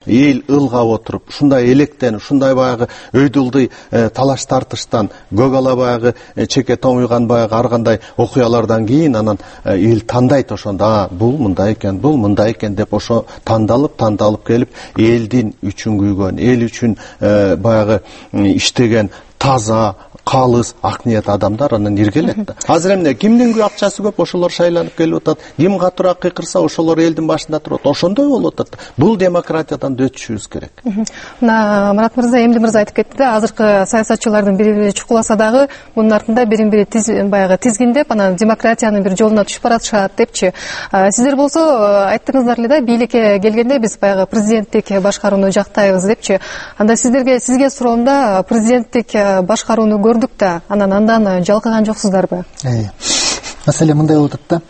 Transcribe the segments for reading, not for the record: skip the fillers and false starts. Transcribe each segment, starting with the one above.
эл ылгап отуруп, ушундай электенип, ушундай баягы өйдүлдүй талаш тартыштан, көк ала баягы чеке томуйган баягы ар кандай окуялардан кийин анан эл тандайт ошондо, бул мындай экен деп ошо тандалып келип, элдин үчүн күйгөн, эл үчүн баягы иштеген таза, калыс, ак ниет адамдар анан иргелет да. Азыр эмне кимдин акчасы көп, ошолор шайланып келип атат. Ким катуураак кыйкырса, ошолор элдин башында турат. Ошондой болуп атат. Бул демократиядан өтүшүбүз керек. Мына Марат мырза, Эмди мырза айтып кетти да, азыркы саясатчылардын бири-бири чукуласа дагы мунун артында бирин-бири баягы тизгиндеп, анан демократиянын бир жолуна түшүп баратышат депчи. Сиздер болсо айттыңыздар эле да, бийликке келгенде биз баягы президенттик башкарууну жактайбыз депчи. Анда сизге суроомда, президенттик башкарууну көрдүк да, андан жалкыган жоксуздарбы? Маселе мындай болуп атат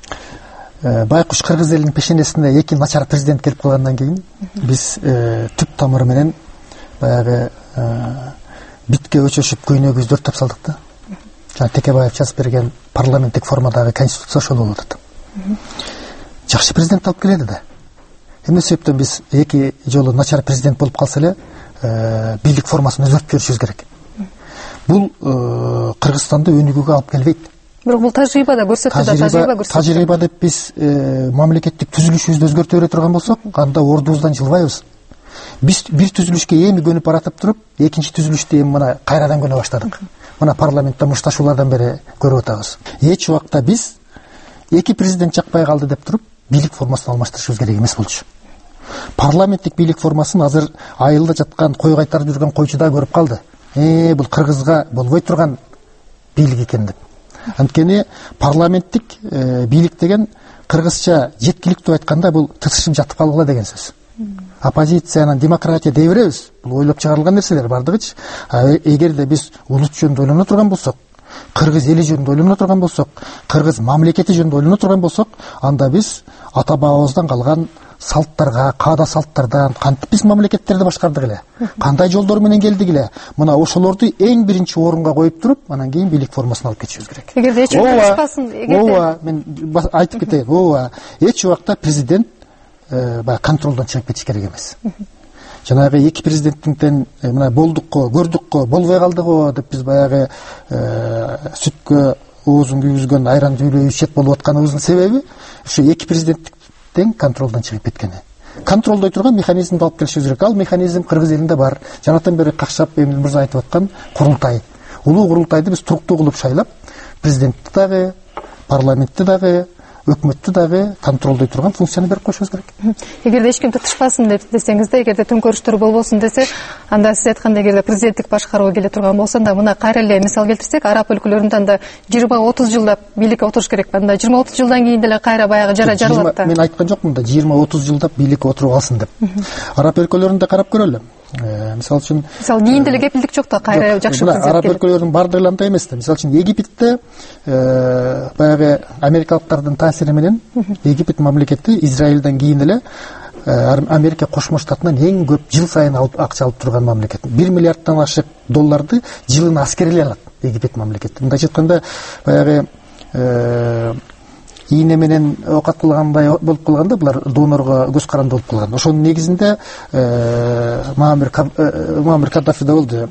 да. Байкуш кыргыз элинин пешенесине эки начар президент келип калгандан кийин биз түп тамыры менен баягы битке өчөшүп көйнөгүбүздү өрттөп тапсалдык да. Жана Текебаев жазып берген парламенттик формадагы конституция ошол болуп атат. Жакшы президент алып келеди да. Эмне себептен биз эки жолу начар президент болуп калса эле бийлик формасын өзгөртүп жиберишибиз керек. Бул Кыргызстанды өнүгүүгө алып келбейт. Бирок бул тажрыйбада көрсөттү да, тажрыйба деп биз мамлекеттик түзүлүшүбүздү өзгөртө бере турган болсок, анда ордубуздан жылбайбыз. Биз бир түзүлүшкө эми көнүп баратып туруп, экинчи түзүлүштү эми мына кайрадан көнө баштадык. Мына парламентте мушташуулардан бери көрүп атабыз. Эч убакта биз эки президент жакпай калды деп туруп, бийлик формасын алмаштырышыбыз керек эмес болчу. Парламенттик бийлик формасын азыр айылда жаткан кой кайтарып жүргөн койчу да көрүп калды. Бул кыргызга болбой турган бийлик экен деп. Анткени парламенттик бийлик деген кыргызча жеткиликтүү айтканда бул тытышып жатып калгыла деген сөз. Оппозициянын демократия дей беребиз. Бул ойлоп чыгарылган нерселер бардыгычы. Эгерде биз улут жөнүндө ойлоно турган болсок, кыргыз эли жөнүндө ойлоно турган болсок, кыргыз мамлекети жөнүндө ойлоно турган болсок, анда биз ата бабабыздан калган салттарга, каада салттардан кантип биз мамлекеттерди башкардык эле, кандай жолдор менен келдик эле, мына ошолорду эң биринчи орунга коюп туруп, анан кийин бийлик формасын алып кетишибиз керек. Эгерде эч убакта мен айтып кетейин, эч убакта президент баягы контролдон чыгып кетиш керек эмес. Жанагы эки президенттиктен мына болдукко, көрдүккө, болбой калдыго деп биз баягы сүткө оозун күйгүзгөн айран дүүлөй ичет болуп атканыбыздын себеби ушу эки президенттиктен контролдон чыгып кеткени. Контролдой турган механизмди алып келишибиз керек. Ал механизм кыргыз элинде бар. Жанатан бери какшап Эмил мырза айтып аткан курултай. Улуу курултайды биз туруктуу кылып шайлап, президентти дагы, парламентти дагы, өкмөттү дагы контролдой турган функцияны берип коюшубуз керек. Эгерде эч ким тытышпасын деп десеңиз да, эгерде төңкөрүштөр болбосун десе, анда сиз айткандай эгерде президенттик башкаруу келе турган болсо, анда мына кайра эле мисал келтирсек, араб өлкөлөрүндө анда 20-30 жылда бийликке отуруш керек. Анда 20-30 жылдан кийин деле кайра баягы жарылат да. Мен айткан жокмун да 20-30 жылда бийликке отуруп алсын деп. Араб өлкөлөрүндө карап көрөлү. Мисалы үчүн кийин деле кепилдик жок да, кайра жакшы президент. Араб өлкөлөрүнүн бардыгы андай эмес да. Мисалы үчүн Египетте баягы америкалыктардын таасири менен Египет мамлекети Израилден кийин эле Америка Кошмо Штатынан эң көп жыл сайын акча алып турган мамлекет. 1 миллиарддан ашык долларды жылына аскерилей алат Египет мамлекети. Мындайча айтканда баягы ийне менен оокат кылгандай болуп калганда, булар донорго көз каранды болуп калган. Ошонун негизинде Муаммар Каддафи да болду.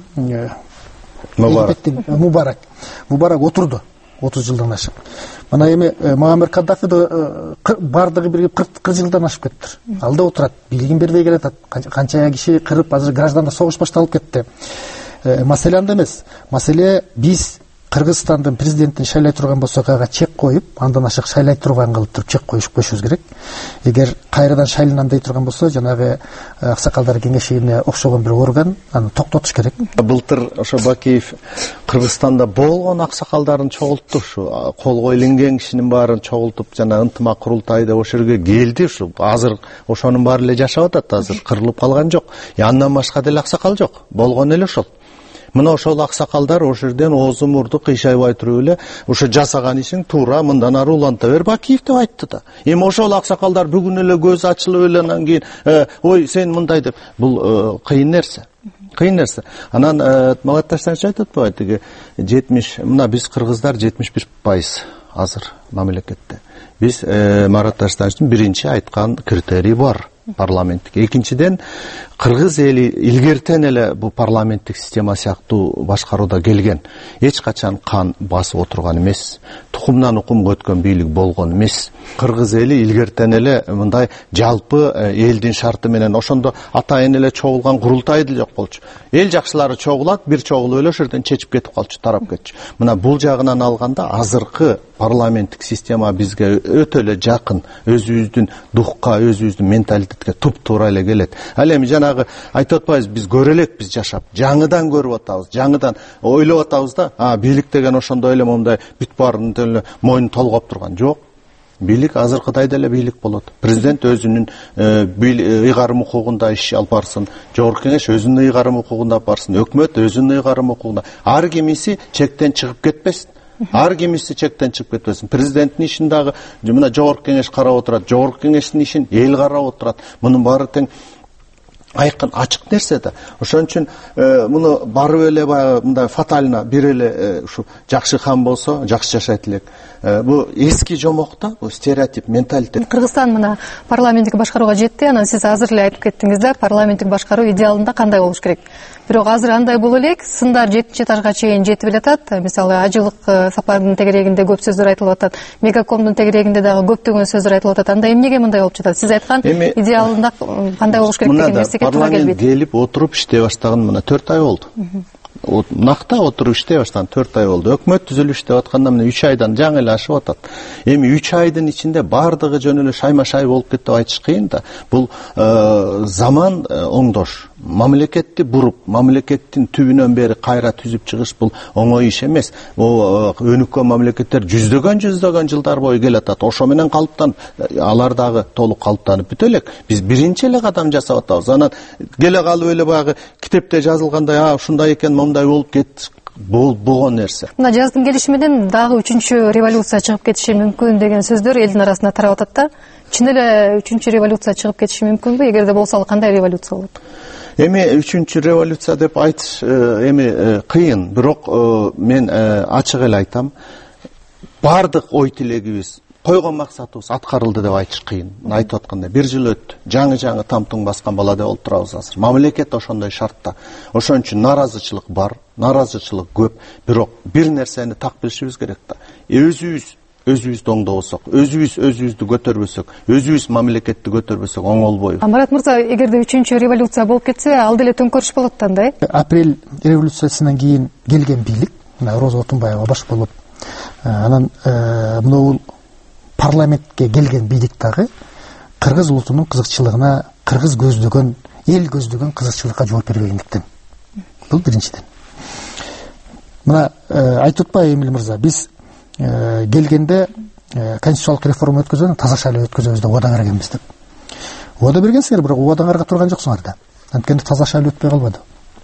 Мубарак отурду 30 жылдан ашык. Мына эми Муаммар Каддафи да бардыгы бир 40 жылдан ашып кеттир. Ал да отурат, бийлигин бербей келатат. Канча киши кырып, азыр гражданда согуш башталып кетти. Маселе анда эмес. Маселе биз Кыргызстандын президентин шайлай турган болсок, ага чек коюп, андан ашык шайлай турган кылып туруп чек коюшубуз керек. Эгер кайрадан шайланам дей турган болсо, жанагы аксакалдар кеңешине окшогон бир орган аны токтотуш керек. Былтыр ошо Бакиев Кыргызстанда болгон аксакалдарын чогултту, ушу кол коюлган кишинин баарын чогултуп, жана ынтымак курултайда ошо жерге келди. Ушу азыр ошонун баары эле жашап атат, азыр кырылып калган жок. Андан башка деле аксакал жок. Болгон эле ошол. Мына ошол аксакалдар ошол жерден оозу мурду кыйшайбай туруп эле ошо жасаган ишин туура мындан ары уланта бер Бакиев деп айтты да. Эми ошол аксакалдар бүгүн эле көз ачылып эле анан кийин ой сен мындай деп, бул кыйын нерсе. Кыйын нерсе. Анан Марат Таштанович айтатпы, тиги 70, мына биз кыргыздар 71% азыр мамлекетте. Биз Марат Таштановичтин биринчи айткан критерий бар. парламенттик. Экинчиден, кыргыз эли илгертен эле бул парламенттик система сыяктуу башкарууда келген. Эч качан кан басып отурган эмес, тукумдан укумга өткөн бийлик болгон эмес. Кыргыз эли илгертен эле мындай жалпы элдин шарты менен ошондо атайын эле чогулган курултай деле жок болчу. Эл жакшылары чогулат, бир чогулуп эле ошол жерден чечип кетип калчу, тарап кетчү. Мына бул жагынан алганда азыркы парламенттик система бизге өтө эле жакын, өзүбүздүн духка, өзүбүздүн менталитетке туп-туура эле келет. Ал эми жанагы айтып атпайбыз, биз көрө элекпиз жашап, жаңыдан көрүп атабыз, жаңыдан ойлоп атабыз да, бийлик деген ошондой эле момундай бүт баарын эле мойнун толгоп турган. Жок. Бийлик азыркыдай деле бийлик болот. Президент өзүнүн ыйгарым укугунда иш алып барсын, жогорку кеңеш өзүнүн ыйгарым укугунда алып барсын, өкмөт өзүнүн ыйгарым укугунда. Ар кимиси чектен чыгып кетпесин. Ар кимиси чектен чыгып кетпесин. Президенттин ишин дагы мына жогорку кеңеш карап отурат, жогорку кеңештин ишин эл карап отурат. Мунун баары тең айкын ачык нерсе да. Ошон үчүн муну барып эле баягы мындай фатально бир эле ушу жакшы хан болсо жакшы жашайт элек. Бул эски жомок да, бул стереотип, менталитет. Кыргызстан мына парламенттик башкарууга жетти, анан сиз азыр эле айтып кеттиңиз да, парламенттик башкаруу идеалында кандай болуш керек. Бирок азыр андай боло элек, сындар 7-этажга чейин жетип элатат. Мисалы, ажылык сапардын тегерегинде көп сөздөр айтылып атат, мегакомдун тегерегинде дагы көптөгөн сөздөр айтылып атат. Анда эмнеге мындай болуп жатат? Сиз айткан идеалында кандай болуш керек деген нерсеге туура келбейт. Парламент келип отуруп иштей баштаган мына 4 ай болду. Накта отуруп иштей баштаган 4 ай болду. Өкмөт түзүлүп иштеп атканда мына 3 айдан жаңы эле ашып атат. Эми 3 айдын ичинде бардыгы жөн эле шайма-шай болуп кетти деп айтыш кыйын да. Бул заман оңдош. Мамлекетти буруп, мамлекеттин түбүнөн бери кайра түзүп чыгыш бул оңой иш эмес. Өнүккөн мамлекеттер жүздөгөн жылдар бою келатат. Ошо менен калыптан алар дагы толук калыптанып бүтө элек. Биз биринчи эле кадам жасап атабыз. Анан келе калып эле баягы китепте жазылгандай, ушундай экен, момундай болуп кетти. Болгон нерсе. Мына жаздын келиши менен дагы 3-чү революция чыгып кетиши мүмкүн деген сөздөр элдин арасында тарап атат да. Чын эле 3-чү революция чыгып кетиши мүмкүнбү? Эгерде болсо, ал кандай революция болот? Эми 3-чү революция деп айтыш эми кыйын, бирок мен ачык эле айтам. Бардык ой тилегибиз, койгон максатыбыз аткарылды деп айтыш кыйын. Айтып аткандай 1 жыл өттү. Жаңы тамтың баскан бала деп болуп турабыз азыр. Мамлекет ошондой шартта. Ошон үчүн наразычылык бар, наразычылык көп, бирок бир нерсени так билишибиз керек да. Өзүбүздү оңдобосок, өзүбүздү көтөрбөсөк, өзүбүз мамлекетти көтөрбөсөк оңолбойбу. Марат мырза, эгерде 3-чү революция болуп кетсе, ал деле төңкөрүш болот да андай. Апрель революциясынан кийин келген бийлик, Роза Отунбаева баш болуп, анан мынау парламентке келген бийлик дагы кыргыз улутунун кызыкчылыгына, кыргыз көздөгөн, эл көздөгөн кызыкчылыкка жооп бербегендиктен. Бул биринчиден. Мына айтып атпайбы Эмиль мырза, биз келгенде конституциялык реформа өткөзөбүз, таза шайлоо өткөзөбүз деп убада бергенбиз деп. Убада бергенсиңер, бирок убадаңарга турган жоксуңар да. Анткени таза шайлоо өтпөй калбады.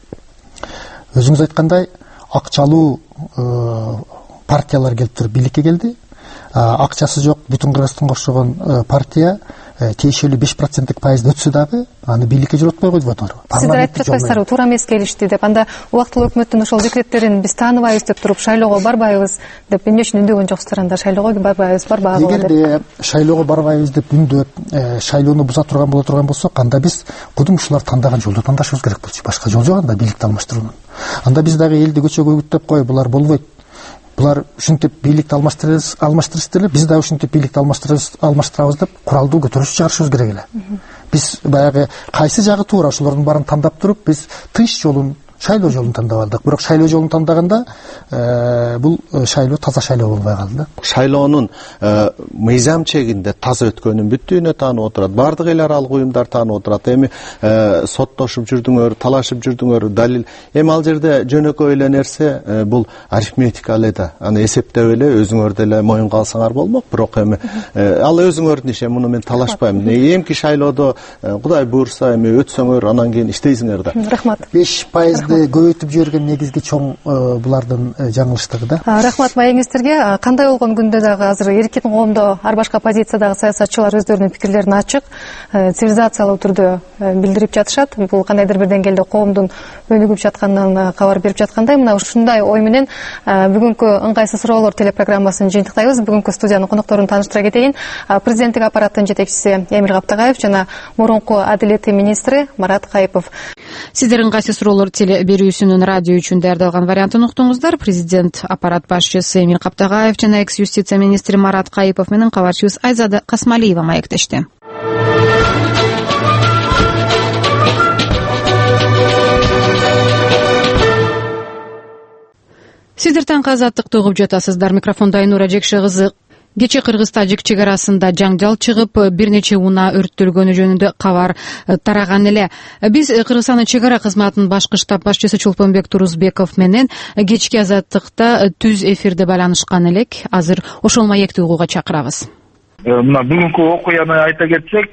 Өзүңүз айткандай, акчалуу партиялар келип туруп бийликке келди. Акчасы жок Бүтүн Кыргызстанга окшогон партия тиешелүү 5% пайызды өтсө дагы аны бийликке жүрөтпөй койду батыр. Сиздер айтып жатпайсыздарбы, туура эмес келишти деп. Анда убактылуу өкмөттүн ошол декреттерин биз тааныбайбыз деп туруп шайлоого барбайбыз деп эмне үчүн үндөгөн жоксуздар? Анда шайлоого барбайбыз деп. Эгерде шайлоого барбайбыз деп үндөп, шайлоону буза турган болсок, анда биз кудум ушулар тандаган жолду тандашыбыз керек болчу. Башка жол жок анда бийликти алмаштыруунун. Анда биз дагы элди көчөгө үгүттөп коюп, булар болбойт. Булар ушинтип бийликти алмаштырышты эле, биз да ушинтип бийликти алмаштырабыз деп куралдуу көтөрүш чыгарышыбыз керек эле. Биз баягы кайсы жагы туура ошолордун баарын тандап туруп, биз тынч жолун, шайлоо жолун тандап алдык. Бирок шайлоо жолун тандаганда бул шайлоо таза шайлоо болбой калды да. Шайлоонун мыйзам чегинде таза өткөнүн бүт дүйнө таанып отурат. Бардык эл аралык уюмдар таанып отурат. Эми соттошуп жүрдүңөр, талашып жүрдүңөр, далил. Эми ал жерде жөнөкөй эле нерсе бул арифметика эле да. Аны эсептеп эле өзүңөр деле моюнга алсаңар болмок. Бирок эми ал өзүңөрдүн иши, муну мен талашпайм. Эмки шайлоодо Кудай буйрса эми өтсөңөр, анан кийин иштейсиңер да. Рахмат. 5% жерде көбөйтүп жиберген негизги чоң булардын жаңылыштыгы да. Рахмат маегиңиздерге. Кандай болгон күндө дагы азыр эркин коомдо ар башка позициядагы саясатчылар өздөрүнүн пикирлерин ачык, цивилизациялуу түрдө билдирип жатышат. Бул кандайдыр бир деңгээлде коомдун өнүгүп жатканынан кабар берип жаткандай. Мына ушундай ой менен бүгүнкү ыңгайсыз суроолор телепрограммасын жыйынтыктайбыз. Бүгүнкү студиянын конокторун тааныштыра кетейин. Президенттик аппараттын жетекчиси Эмир Каптагаев жана мурунку адилет министри Марат Кайыпов. Сиздер ыңгайсыз суроолор теле берүүсүнүн радио үчүн даярдалган вариантын уктуңуздар. Президент аппарат башчысы Эмир Каптагаев жана экс юстиция министри Марат Кайыпов менен кабарчыбыз Айзада Касмалиева маектешти. Сиздер таңкы азаттыкты угуп жатасыздар. Микрофондо Айнура Жекше кызы. Кечээ Кыргыз-Тажик чек арасында жаңжал чыгып, бир нече унаа өрттөлгөнү жөнүндө кабар тараган эле. Биз Кыргызстандын чек ара кызматынын башкы штаб башчысы Чолпонбек Турузбеков менен кечки азаттыкта түз эфирде байланышкан элек. Азыр ошол маекти угууга чакырабыз. Мына бүгүнкү окуяны айта кетсек,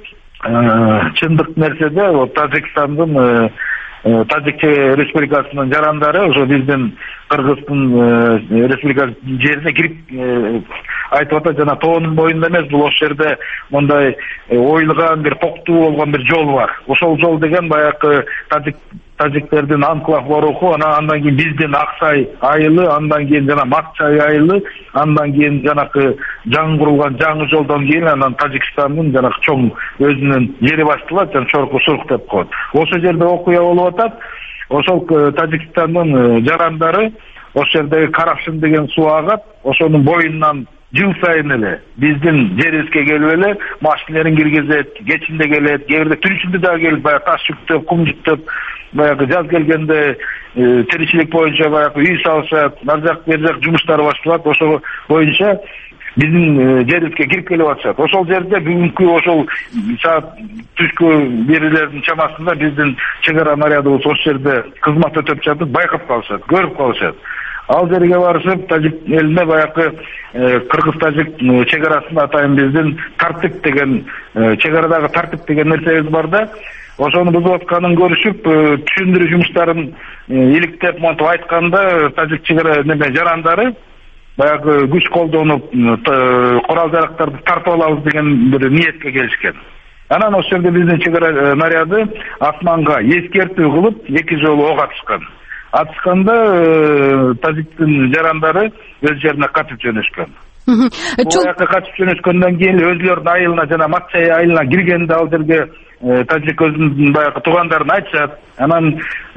чындык нерседе Тажикстандын Тажик Республикасынын жарандары ошо биздин Кыргыздын республикасынын жерине кирип айтып атат, жана тоонун боюнда эмес, бул ошол жерде мындай оюлган бир токтуу болгон бир жол бар. Ошол жол деген баягы тажиктердин анклав боруху, андан кийин биздин Аксай айылы, андан кийин жана Матчай айылы, андан кийин жанакы жаңы курулган жаңы жолдон кийин анан Тажикстандын жанакы чоң өзүнүн жери башталат, жана Чорку Сурк деп коет. Ошол жерде окуя болуп атат. Ошол Тажикстандын жарандары ошол жердеги Карашын деген суу агат, ошонун боюнан жыл сайын эле биздин жерибизге келип эле машиналарын киргизет, кечинде келет, кээ бирде түнүшүндө дагы келип баягы таш жүктөп, кум жүктөп, баягы жаз келгенде тиричилик боюнча баягы үй салышат, ар жак бер жак жумуштары башталат. Ошол боюнча биздин жерибизге кирип келип атышат. Ошол жерде бүгүнкү ошол саат түшкү бирлердин чамасында биздин чек ара нарядыбыз ошол жерде кызмат өтөп жатып байкап калышат, көрүп калышат. Ал жерге барышып, тажик элине баягы Кыргыз-Тажик чек арасында атайын биздин тартип деген чек арадагы тартип деген нерсебиз бар да. Ошону бузуп атканын көрүшүп, түшүндүрүү жумуштарын иликтеп монтип айтканда, тажик чек ара жарандары баягы күч колдонуп курал жарактарды тартып алабыз деген бир ниетке келишкен. Анан ошол жерде биздин чек ара наряды асманга эскертүү кылып, 2 жолу ок атышкан. Атышканда тажиктин жарандары өз жерине качып жөнөшкөн. Бул качып жөнөшкөндөн кийин өзүлөрүнүн айылына жана Матчай айылына киргенде ал жерге тажик өзүнүн баягы туугандарын айтышат. Анан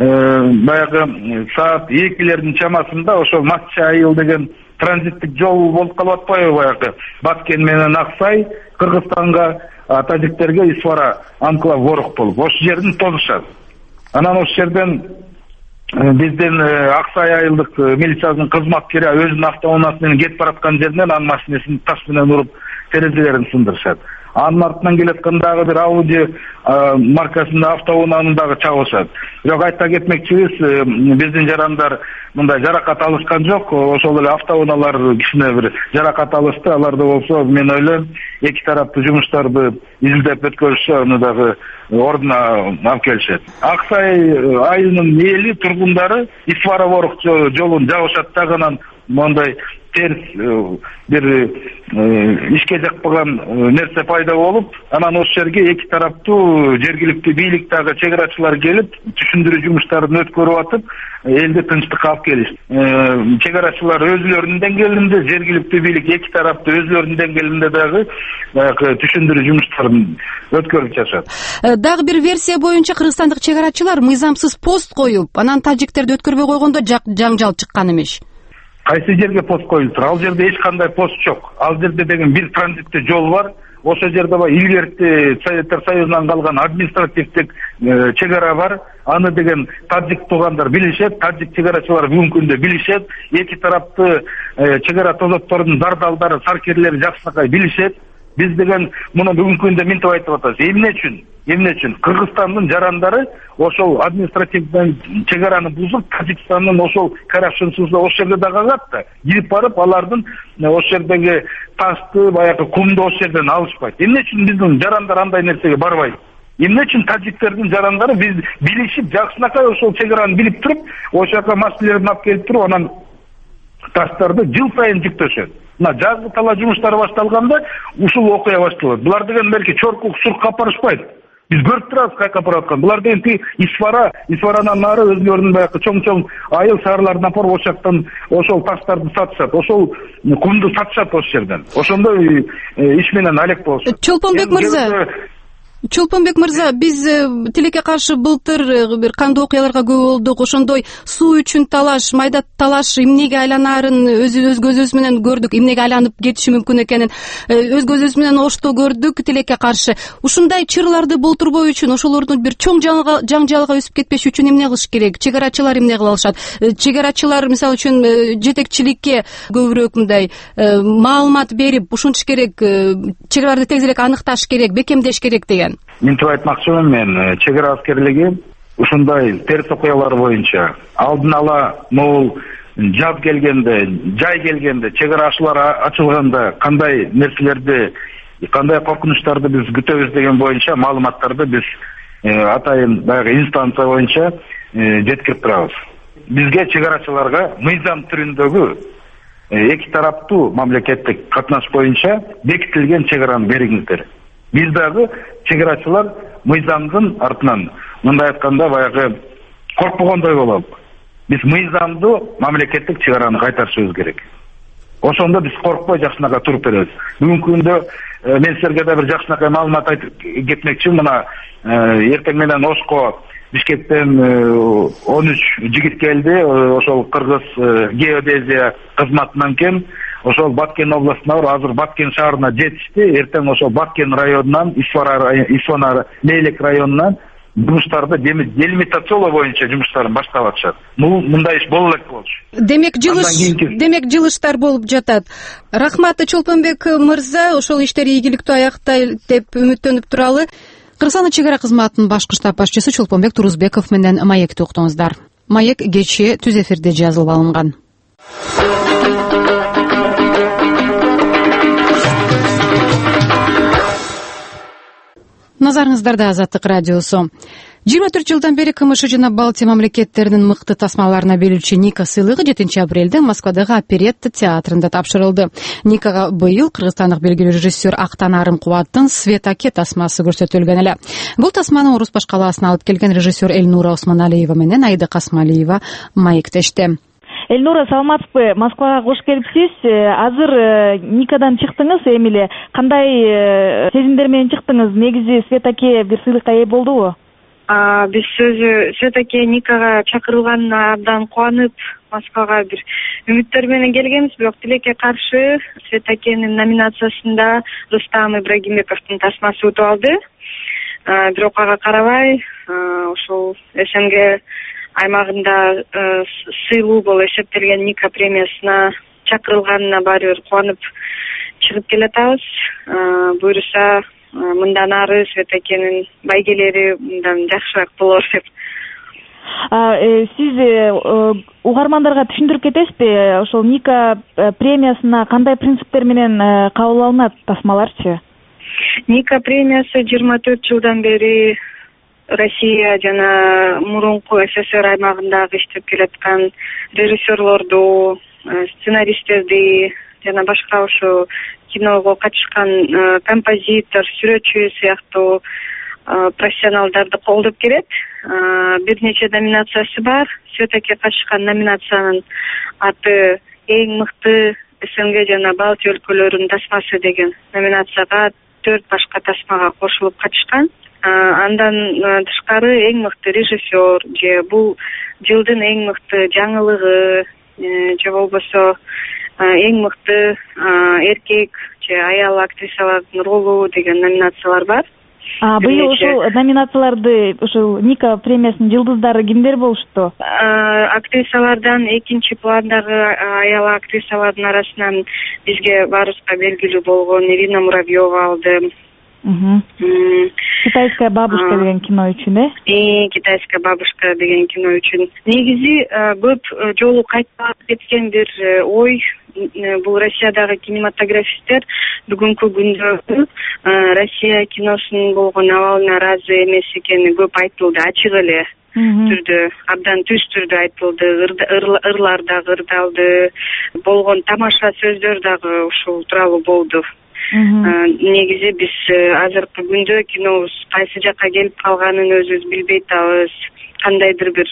баягы саат 2-лердин чамасында ошол Матчай айыл деген транзиттик жол болуп калып атпайбы, баягы Баткен менен Аксай Кыргызстанга, тажиктерге Исфара анклав ворук болуп ошол жерин тосушат. Анан ошол жерден биздин Аксай айылдык милициянын кызматкери өзүнүн автоунаасы менен кетип бараткан жеринен анын машинесин таш менен уруп терезелерин сындырышат. Анын артынан келаткандагы бир Audi маркасында автоунааны дагы чабышат. Бирок айта кетмекчибиз, биздин жарандар мындай жаракат алышкан жок. Ошол эле автоуналар кичине бир жаракат алышты. Аларда болсо мен ойлойм, эки тараптуу жумуштарды изилдеп өткөрүшүп, аны дагы ордуна алып келишет. Аксай айылынын эли, тургундары Исфара ворук жолун жабышат дагы, анан мондай терс бир ишке жакпаган нерсе пайда болуп, анан ошол жерге эки тараптуу жергиликтүү бийлик дагы чек арачылар келип, түшүндүрүү жумуштарын өткөрүп атып, элди тынчтыкка алып келишти. Чек арачылар өзүлөрүнүн деңгээлинде, жергиликтүү бийлик эки тараптуу өзүлөрүнүн деңгээлинде дагы түшүндүрүү жумуштарын өткөрүп жатышат. Дагы бир версия боюнча кыргызстандык чек арачылар мыйзамсыз пост коюп, анан тажиктерди өткөрбөй койгондо жаңжал чыккан эмеш. Кайсы жерге пост коюлуптур? Ал жерде эч кандай пост жок. Ал жерде деген бир транзиттик жол бар. Ошол жерде илгерки Советтер Союзунан калган административдик чек ара бар. Аны деген тажик туугандар билишет, тажик чек арачылар бүгүнкү күндө билишет. Эки тарапты чек ара тозоттордун дардалдары, саркерлери жакшынакай билишет. Биз деген муну бүгүнкү күндө минтип айтып атабыз. Эмне үчүн Кыргызстандын жарандары ошол административден чек араны бузуп, Тажикстандын ошол Карашын суусуна ошол жерде дагы агат да, кирип барып алардын ошол жердеги ташты, баягы кумду ошол жерден алышпайт. Эмне үчүн биздин жарандар андай нерсеге барбайт? эмне үчүн тажиктердин жарандары биз билишип жакшынакай ошол чек араны билип туруп ошол жака машинелерин алып келип туруп анан таштарды жыл сайын жүктөшөт. Мына жазгы талаа жумуштары башталганда ушул окуя башталат. Булар деген белки Чоркук Суркка апарышпайт. Биз көрүп турабыз кайка апарып аткан. Булар деген Исфаранан нары өзүлөрүнүн баягы чоң айыл шаарларына апарып ошол жактан ошол таштарды сатышат. Ошол кумду сатышат ошол жерден. Ошондой иш менен алек болушат. Чолпонбек мырза, биз тилекке каршы былтыр бир кандуу окуяларга күбө болдук. Ошондой суу үчүн талаш, майда талаш эмнеге айланаарын өз көзүбүз менен көрдүк. Эмнеге айланып кетиши мүмкүн экенин өз көзүбүз менен ошту көрдүк тилекке каршы. Ушундай чырларды болтурбоо үчүн, ошолордун бир чоң жаңжалга өсүп кетпеш үчүн эмне кылыш керек? Чек арачылар эмне кыла алышат? Чек арачылар мисалы үчүн жетекчиликке көбүрөөк мындай маалымат берип, ушунчу керек, чек араларды тез эле аныкташ керек, бекемдеш керек деген. Мынтип айтмакчымын, мен чек ара аскерлиги ушундай терс окуялар боюнча алдын ала могул жай келгенде, чек ара ачылганда кандай нерселерди, кандай коркунучтарды биз күтөбүз деген боюнча маалыматтарды биз атайын баягы инстанция боюнча жеткирип турабыз. Бизге чек арачыларга мыйзам түрүндөгү эки тараптуу мамлекеттик катнаш боюнча бекитилген чек араны бериңиздер. Биз дагы чек арачылар мыйзамдын артынан, мындай айтканда баягы коркпогондой бололуп. Биз мыйзамдуу мамлекеттик чек араны кайтарышыбыз керек. Ошондо биз коркпой жакшынакай туруп беребиз. Бүгүнкү күндө мен силерге да бир жакшынакай маалымат айтып кетмекчимин. Мына эртең менен Ошко Бишкектен 13 жигит келди. Ошол кыргыз геодезия кызматынан кем. Ошол Баткен областына, азыр Баткен шаарына жетишти. Эртең ошол Баткен районунан, Исфана Лейлек районунан жумуштарды делимитациялоо боюнча жумуштарын баштап атышат. Мындай иш боло элек болчу. Демек жылыштар болуп жатат. Рахмат Чолпонбек мырза, ошол иштери ийгиликтүү аяктай деп үмүттөнүп туралы. Кыргызстан чек ара кызматынын башкы штаб башчысы Чолпонбек Турузбеков менен Маекти уктуңуздар. Маек кечээ түз эфирде жазылып алынган. Назарыңыздарда Азаттык радиосу. 24 жылдан бери КМШ жана Балтия мамлекеттеринин мыкты тасмаларына берүүчү Ника сыйлыгы 7 апрелде Москвадагы Оперетта театрында тапшырылды. Никага быйыл кыргызстандык белгилүү режиссер Актанарым Кубаттын Светаке тасмасы көрсөтүлгөн эле. Бул тасманы Орус башкаласына алып келген режиссер Элнура Осмоналиева менен Айда Касмалиева маектешти. Элнура, саламатсызбы? Москвага кош келипсиз. Азыр Никадан чыктыңыз, эми эле кандай сезимдер менен чыктыңыз? Негизи Светаке бир сыйлыкка ээ болдубу? Биз өзү Светаке Никага чакырылганына абдан кубанып, Москвага бир үмүттөр менен келгенбиз, бирок тилекке каршы Светакенин номинациясында Рустам Ибрагимбековдун тасмасы утуп алды. Бирок ага карабай, ошол СНГ аймагында сыйлуу болуп эсептелген Ника премиясына чакырылганына баары бир кубанып чыгып келатабыз. Буюрса мындан ары Светакенин байгелери мындан жакшыраак болор деп. Сиз угармандарга түшүндүрүп кетесизби? Ошол Ника премиясына кандай принциптер менен кабыл алынат тасмаларчы? Ника премиясы 24 жылдан бери Россия жана мурунку СССР аймагындагы иштеп келаткан режиссерлорду, сценаристтерди жана башка ошо киного катышкан композитор, сүрөтчү сыяктуу профессионалдарды колдоп келет. Бир нече номинациясы бар. Светаке катышкан номинациянын аты эң мыкты СНГ жана Балтия өлкөлөрүнүн тасмасы деген номинацияга 4 башка тасмага кошулуп катышкан. Андан тышкары эң мыкты режиссер же бул жылдын эң мыкты жаңылыгы же болбосо эң мыкты эркек же аял актрисалардын ролу деген номинациялар бар. Быйыл ошол номинацияларды, ошол Ника премиясынын жылдыздары кимдер болушту? Актрисалардан экинчи пландагы аял актрисалардын арасынан бизге баарыбызга белгилүү болгон Ирина Муравьева алды. Китайская бабушка деген кино үчүн Китайская бабушка деген кино үчүн негизи көп жолу кайталап кеткен бир ой. Бул Россиядагы кинематографисттер бүгүнкү күндө Россия киносунун болгон абалына ыраазы эмес экени көп айтылды, ачык эле түрдө, абдан түз түрдө айтылды. Ырлар дагы ырдалды, болгон тамаша сөздөр дагы ушул тууралуу болду. Негизи биз азыркы күндө кинобуз кайсы жакка келип калганын өзүбүз билбей атабыз. Кандайдыр бир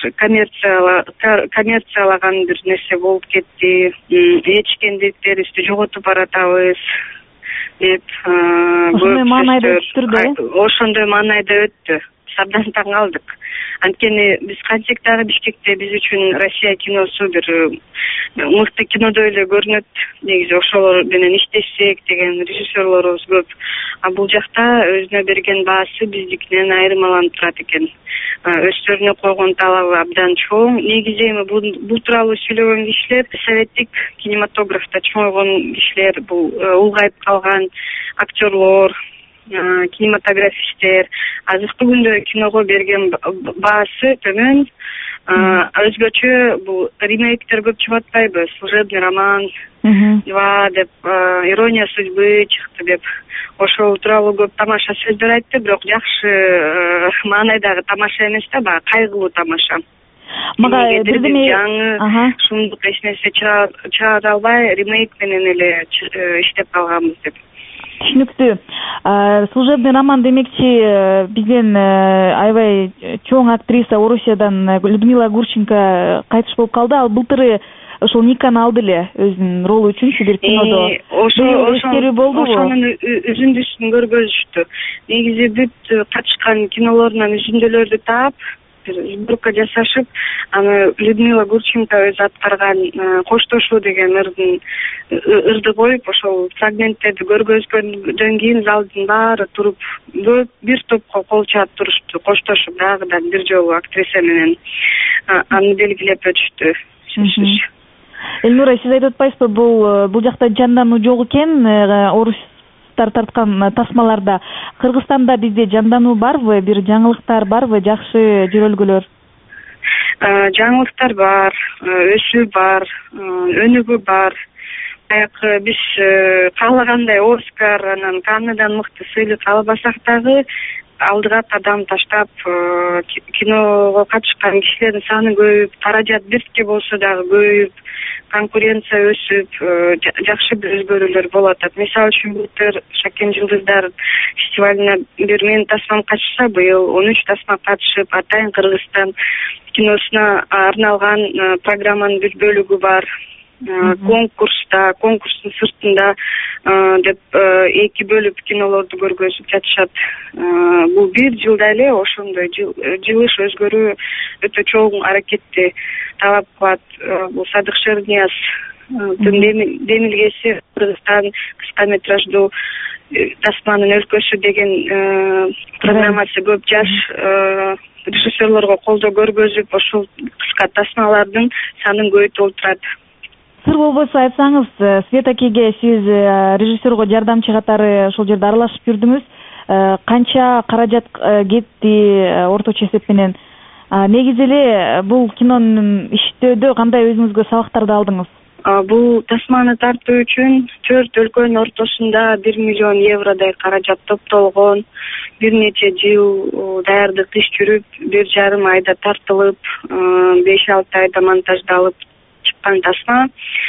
коммерциялаган бир нерсе болуп кетти. Этишкендиктерибизди жоготуп баратабыз деп ошондой маанайда өттүрдү. Ошондой маанайда өттү. Абдан таң калдык. Анткени биз кантсек дагы Бишкекте биз үчүн Россия киносу бир мыкты кинодой эле көрүнөт. Негизи ошолор менен иштешсек деген режиссерлорубуз көп. А бул жакта өзүнө берген баасы биздикинен айырмаланып турат экен. Өздөрүнө койгон талабы абдан чоң. Негизи эми бул тууралуу сүйлөгөн кишилер советтик кинематографта чоңойгон кишилер, бул улгайып калган актерлор, кинематографисттер. Азыркы күндө киного берген баасы төмөн. Өзгөчө бул ремейктер көп чыгып атпайбы? Служебный роман 2 деп, Ирония судьбы чыкты деп. Ошол тууралуу көп тамаша сөздөр айтты, бирок жакшы маанайдагы тамаша эмес да, баягы кайгылуу тамаша. Мага бирдеме жаңы шумдук эч нерсе чыгара албай ремейк менен эле иштеп калганбыз деп. Түшүнүктүү. Служебный роман демекчи бизден аябай чоң актриса Орусиядан Людмила Гурченко кайтыш болуп калды. Ал былтыры ошол Никаны алды эле өзүнүн ролу үчүнчү бир кинодо. Ошонун болдубу? Ошонун үзүндүсүн көргөзүштү. Негизи бүт катышкан кинолорунан үзүндөлөрдү таап, сборка жасашып, аны Людмила Гурченко өзү аткарган Коштошуу деген ырды коюп, ошол фрагменттерди көргөзгөндөн кийин залдын баары туруп, бир топко кол чаап турушту, коштошуп дагыдан бир жолу актриса менен аны белгилеп өтүштү. Элнура, сиз айтып атпайсызбы, бул жакта жандануу жок экен, орустар тарткан тасмаларда. Кыргызстанда бизде жандануу барбы, бир жаңылыктар барбы, жакшы жөрөлгөлөр? Жаңылыктар бар, өсүү бар, өнүгүү бар. Баягы биз каалагандай Оскар, анан Каннедан мыкты сыйлык албасак дагы алдыга кадам таштап, киного катышкан кишилердин саны көбөйүп, каражат биртке болсо дагы көбөйүп, конкуренция өсүп, жакшы бир өзгөрүүлөр болуп атат. Мисалы үчүн былтыр Шакен Жылдыздар фестивалына бир менин тасмам катышса, быйыл 13 тасма катышып, Атайын Кыргызстан киносуна арналган программанын бир бөлүгү бар. Конкурстун сыртында деп 2 бөлүп кинолорду көргөзүп жатышат. Бул бир жылда эле ошондой жылыш өзгөрүү өтө чоң аракетти талап кылат. Бул Садык Шернияз демилгеси Кыргызстан кыска метраждуу тасманын өлкөсү деген программасы көп жаш режиссерлорго колдоо көргөзүп, ошол кыска тасмалардын санын көбөйтүп отурат. Сыр болбосо айтсаңыз, Света Кеге сиз режиссерго жардамчы катары ошол жерде аралашып жүрдүңүз. Канча каражат кетти орточо эсеп менен? Негизи эле бул кинонун иштөөдө кандай өзүңүзгө сабактарды алдыңыз? Бул тасманы тартуу үчүн 4 өлкөнүн ортосунда 1 миллион евродой каражат топтолгон. Бир нече жыл даярдык иш жүрүп, 1,5 айда тартылып, 5-6 айда монтаждалып чыккан тасма.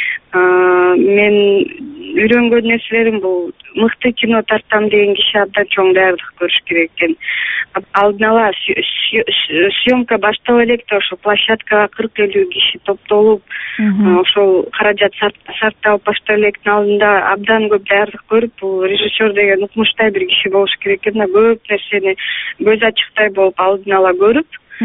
Мен үйрөнгөн нерселерим бул мыкты кино тартам деген киши абдан чоң даярдык көрүш керек экен. Алдын ала съемка баштала электе ошол площадкага 40-50 киши топтолуп, ошол каражат сарпталып баштала электин алдында абдан көп даярдык көрүп, бул режиссер деген укмуштай бир киши болуш керек экен да, көп нерсени көз ачыктай болуп алдын ала көрүп,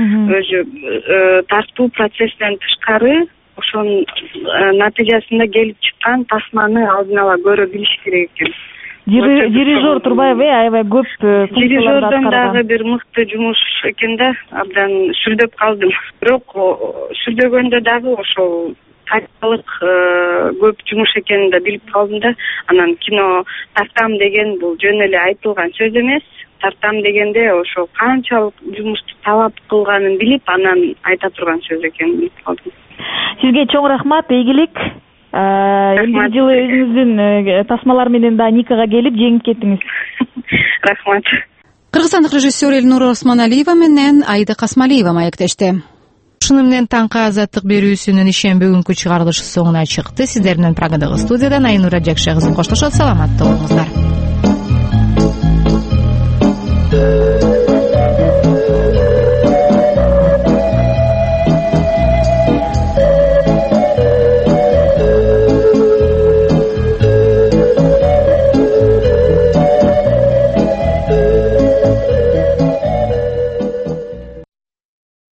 өзү тартуу процессинен тышкары ошонун натыйжасында келип чыккан тасманы алдын ала көрө билиш керек экен. Дирижер Турбаев аябай көп дирижердон дагы бир мыкты жумуш экен да, абдан сүрдөп калдым. Бирок сүрдөгөндө дагы ошол канчалык көп жумуш экенин да билип калдым да. Анан кино тартам деген бул жөн эле айтылган сөз эмес. Тартам дегенде ошо канчалык жумушту талап кылганын билип, анан айта турган сөз экенин билип калдым. Сизге чоң рахмат, ийгилик. Элдинчи жылы өзүңүздүн тасмалар менен да никага келип жеңип кеттиңиз. Рахмат. Кыргызстандык режиссер Элнура Осмоналиева менен Аида Касмалиева маектешти. Ушуну менен таңкы азаттык берүүсүнүн ишемби бүгүнкү чыгарылышы соңуна чыкты. Сиздер менен Прагадагы студиядан Айнура Жакшы кызы коштошот. Саламатта болуңуздар.